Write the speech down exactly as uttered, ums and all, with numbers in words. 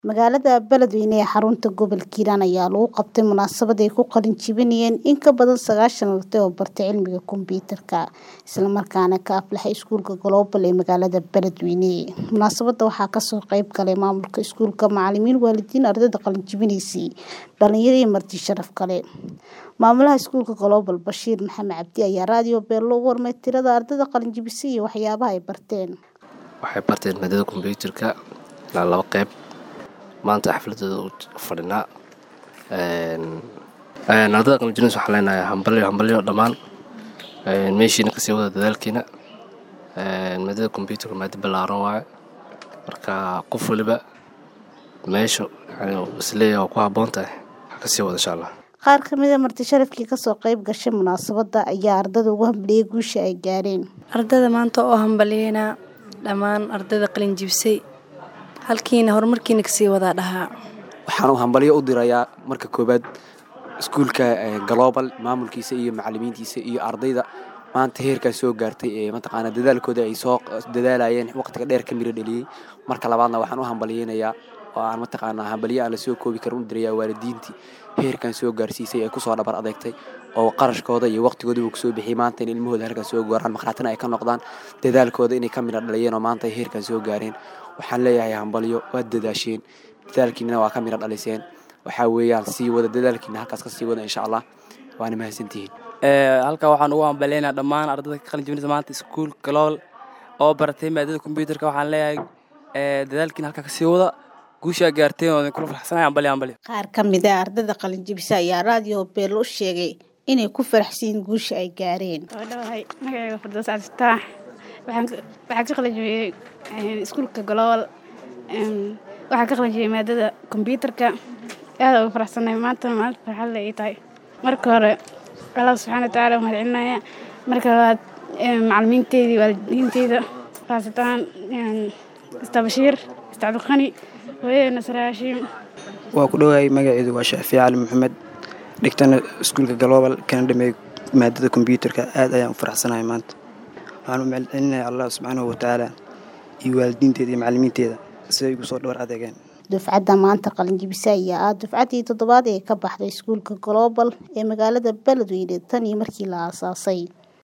Magaalada Beledweyne ee xarunta gobolka Hiiraan ayaa lagu qabtay munaasabad ay ku qalin jebinayeen in ka badan sagaashan arday oo bartay cilmiga kombiyuutarka isla markaana ka aflaxay iskuulka Global ee magaalada Beledweyne. Munaasabada waxaa ka soo qayb galay maamulka iskuulka, macallimiin, waalidiin, ardayda qalin jebinaysay, dhalinyaro iyo marti sharaf kale. Maamulaha iskuulka Global Bashiir Maxamed Cabdi ayaa raadiyo Beelo uga warmay tirada ardayda qalin jebisay iyo waxyaabaha ay barteen. Waxay barteen maadada kombiyuutarka ilaa laba qayb. maanta xafladooda u fadhinaa een een ardayda qalin jebinaysa waxaan leenahay hambalyo hambalyo dhammaan een meeshiina kasii wada dadaalkiina een maadada kombiyuutarka maada ballaaran waaye marka qof waliba meesha isleeyahay ku habboon tahay kasii wada insha Allah. Qaar ka mid ah marti sharafkii ka soo qayb gashay munaasabada ayaa ardayda ugu hambaliyay guusha ay gaareen. Ardayda maanta oo hambaliyayna dhammaan ardayda qalin jebisay halkiina horumarkiina kasii wada dhahaa. Waxaan hambalyo u dirayaa marka koobaad iskuulka Global maamulkiisa iyo macallimiintiisa iyo ardayda maanta heerka soo gaartay ee mataqaana dadaalkooda ay soo dadaalayeen waqtiga dheer ka miro dhaliyay. Marka labaadna waxaan u hambaliyaynayaa oo aan mataqaana hambalyo aan la soo koobi karin u dirayaa waalidiintii heerkan soo gaarsiisay ay ku soo dhabar adeegtay oo qarashkooda iyo waqtigooda uu soo bixiyay maanta in ilmahooda halka soo gooraan maqnaatina ay ka noqdaan dadaalkooda inay ka miro dhaliyeen oo maanta heerkan soo gaareen. waxaan leeyahay hambalyo waa dadaasheen dadaalkiina waa ka miro dhaliseen waxa weeyaan si wada dadaalkiina halkaas ka sii wada insha Allah waana mahadsantihiin. ee halka waxaan ugu hambalyeynaa dhammaan ardayda qalin jebinaysa maanta iskuul Global oo bartay maadada kombiyuutarka. waxaan leeyahay ee dadaalkiina halka ka sii wada guusha gaarteen oo kula faraxsanahay hambalyo hambalyo. Qaar ka mid ah ardayda qalin jebisay ayaa raadiyo Beelo u sheegay inay ku faraxsiin guusha ay gaareen. Wadahay magacayga Fardoos Cabdistaax waxaan waxaan ka qalin jebiyay iskuulka Global een waxaan ka qalin jebiyay maadada kombiyuutarka aad ugu faraxsanahay maanta maanta farxad ay tahay. marka hore Allah subhanahu wa ta'ala waxaan celinayaa marka labaad macallimiinteedii waalidiinteeda raasatan Ustaad Bashiir Ustaad Khani وين سراشيم waa ku dhawaay magaceedu waa Shaafici Ali Maxamed dhigtana iskuulka Global kana dhamay maadada kombiyuutarka aad ayaan u faraxsanahay maanta waxaan u mahadcelinayaa Allah subhanahu wa ta'ala iyo waalidiinteeda iyo macallimiinteeda si ay ugu soo dhawr adeegeen. Dufcadda maanta qalin jebisay ayaa ah dufcadii toddobaad ee ka baxday iskuulka Global ee magaalada Beledweyne tan iyo markii la aasaasay.